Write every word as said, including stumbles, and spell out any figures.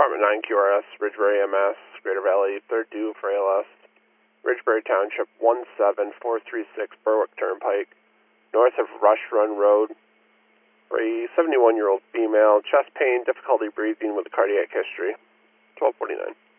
Department nine Q R S, Ridgebury M S, Greater Valley, third due for A L S, Ridgebury Township, one seven four three six Berwick Turnpike, north of Rush Run Road, for a seventy-one-year-old female, chest pain, difficulty breathing with a cardiac history, twelve forty-nine.